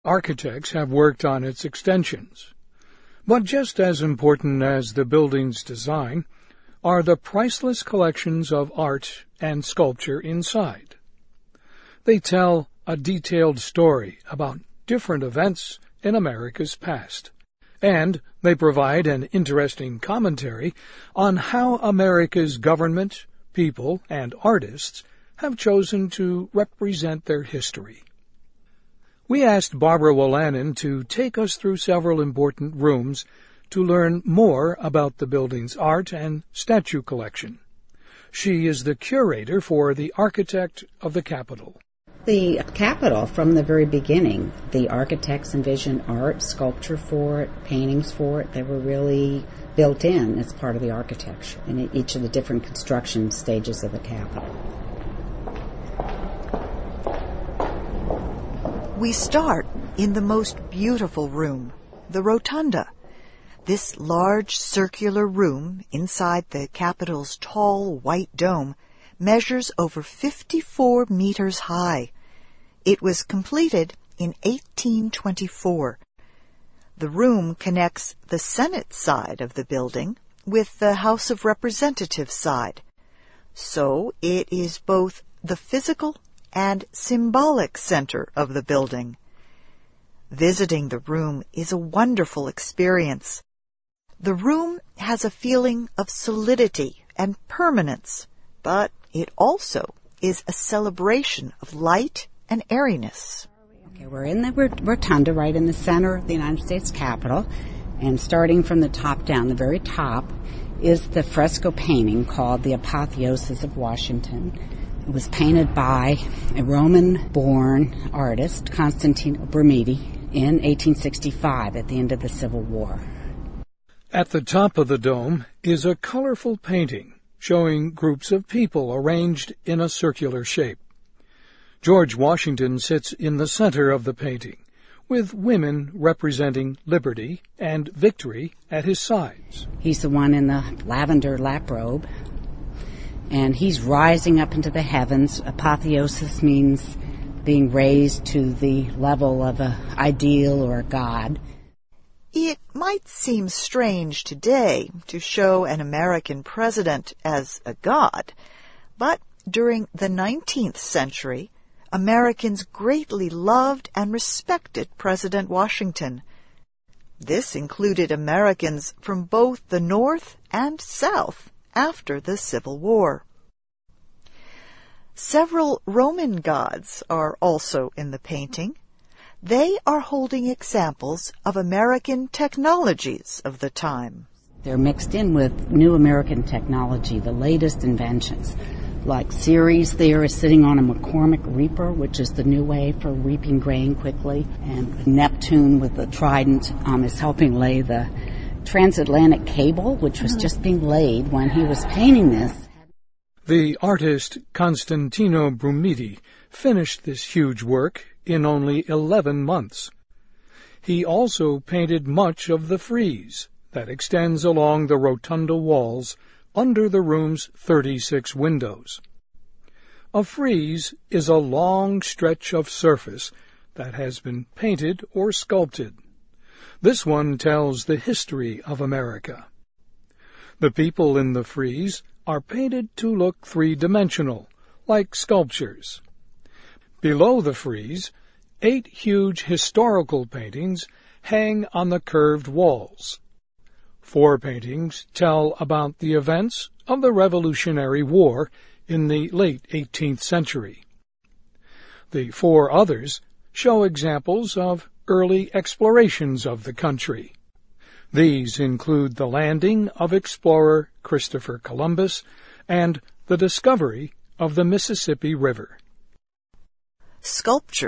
Architects have worked on its extensions. But just as important as the building's design are the priceless collections of art and sculpture inside. They tell a detailed story about different events in America's past, and they provide an interesting commentary on how America's government, people, and artists have chosen to represent their history. We asked Barbara Wolanin to take us through several important rooms to learn more about the building's art and statue collection. She is the curator for the Architect of the Capitol. The Capitol, from the very beginning, the architects envisioned art, sculpture for it, paintings for it. They were really built in as part of the architecture in each of the different construction stages of the Capitol. We start in the most beautiful room, the Rotunda. This large circular room inside the Capitol's tall white dome measures over 54 meters high. It was completed in 1824. The room connects the Senate side of the building with the House of Representatives side. So it is both the physical and symbolic center of the building. Visiting the room is a wonderful experience. The room has a feeling of solidity and permanence, but it also is a celebration of light and airiness. Okay, we're in the rotunda right in the center of the United States Capitol, and starting from the top down, the very top, is the fresco painting called The Apotheosis of Washington. It was painted by a Roman-born artist, Constantino Brumidi, in 1865 at the end of the Civil War. At the top of the dome is a colorful painting showing groups of people arranged in a circular shape. George Washington sits in the center of the painting, with women representing liberty and victory at his sides. He's the one in the lavender lap robe, and he's rising up into the heavens. Apotheosis means being raised to the level of an ideal or a god. It might seem strange today to show an American president as a god, but during the 19th century, Americans greatly loved and respected President Washington. This included Americans from both the North and South after the Civil War. Several Roman gods are also in the painting. They are holding examples of American technologies of the time. They're mixed in with new American technology, the latest inventions. Like Ceres there is sitting on a McCormick reaper, which is the new way for reaping grain quickly. And Neptune with the trident is helping lay the transatlantic cable, which was just being laid when he was painting this. The artist Constantino Brumidi finished this huge work in only 11 months. He also painted much of the frieze that extends along the rotunda walls under the room's 36 windows. A frieze is a long stretch of surface that has been painted or sculpted. This one tells the history of America. The people in the frieze are painted to look three-dimensional, like sculptures. Below the frieze, 8 huge historical paintings hang on the curved walls. 4 paintings tell about the events of the Revolutionary War in the late 18th century. The 4 others show examples of early explorations of the country. These include the landing of explorer Christopher Columbus and the discovery of the Mississippi River. Sculpture